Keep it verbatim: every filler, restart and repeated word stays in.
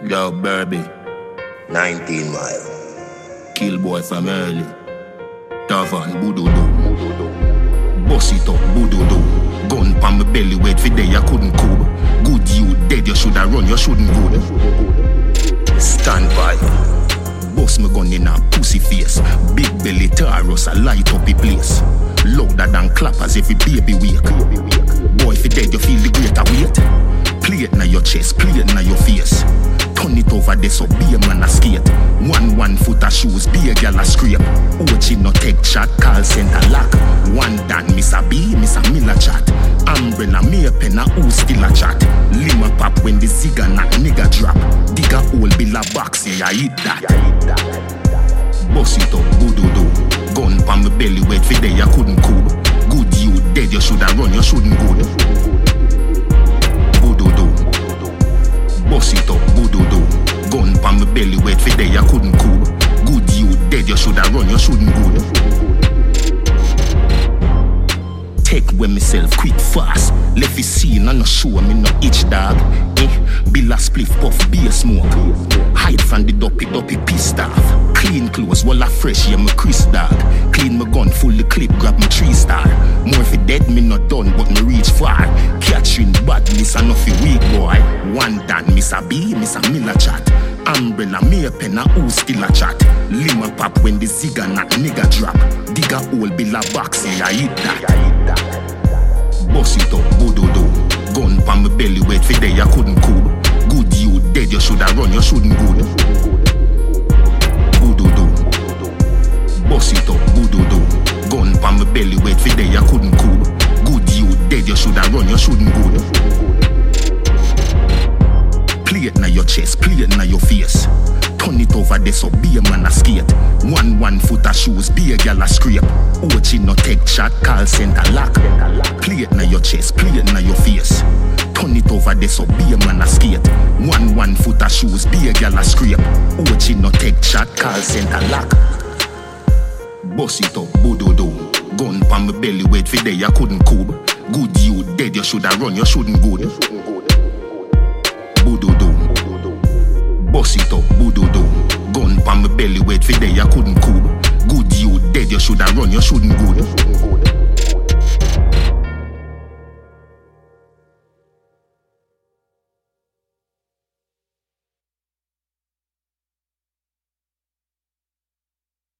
Yo, Burby, nineteen mile. kill boy from early. Tavan, Bududu. Boss it up, Bududu. Gun pa my belly, wait for day, I couldn't cope. Good you dead, you shoulda run, you shouldn't go. Stand by. Boss me gun in a pussy face. Big belly Taurus, a light up the place. Louder than clappers every baby wake. Boy, if you dead, you feel the greater weight. Play it na your chest, play it na your face. Turn it over there so be a man a skate. One one foot of shoes, be a gal a scrape. Ochi no take chat, call center lock. One dan miss a B, miss a Miller chat. Umbrella me a pen a who still a chat. Lima pop when the zigga knock nigga drop. Dig a hole, bill a box, yeah I eat that. Boss it up, Bududu. Gun pa my belly, wait for day, I couldn't cope. Good you dead, you shoulda run, you shouldn't go. Bududu. Boss it up, Bududu. Gun pa my belly, wait for day, I couldn't cope. Good you dead, you shoulda run, you shouldn't go. Take with myself quick fast. Left it seen and no show me no itch dog. Eh, Bill a spliff puff be a smoke. Hide from the dopey dopey pissed off. Clean clothes while I fresh, yeah me Chris dog. Clean my gun full the clip, grab my three star. More if it dead me not done but me reach far. Catching badness and nothing weak boy. One dan miss a B, miss a Miller chat. Umbrella me a pen a who still a chat. Lima pop when the zigga knock nigga drop. Dig a hole, bill a box, yeah I eat that. Boss it up, Bududu. Gun pa my belly, wait for day, I couldn't cope. Good you dead, you shoulda run, you shouldn't go. Bududu. Boss it up, Bududu. Gun pa my belly, wait for day, I couldn't cope. Good you dead, you shoulda run, you shouldn't go. Play it na your chest, play it na your face. Turn it over there so be a man a skate. One one foot of shoes, be a gal a scrape. Ochi no take chat, call center lock. Play it na your chest, play it na your face. Turn it over there so be a man a skate. One one foot of shoes, be a gal a scrape. Ochi no take chat, call center lock. Boss it up, Bududu. Gun pa my belly, wait for day, I couldn't cope. Good you dead, you shoulda run, you shouldn't go. Bududu. Boss it up, Bududu. Gun pa my belly, wait for day, I couldn't cope. Good you dead, you shoulda run, you shouldn't go.